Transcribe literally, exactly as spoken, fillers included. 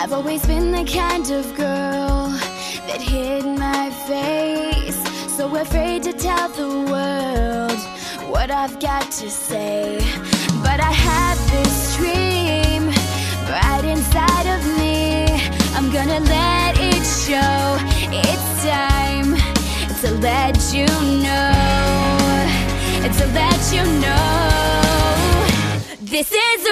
I've always been the kind of girl that hid my face, so afraid to tell the world what I've got to say. But I have this dream right inside of me. I'm gonna let it show. It's time to let you know, to let you know, this is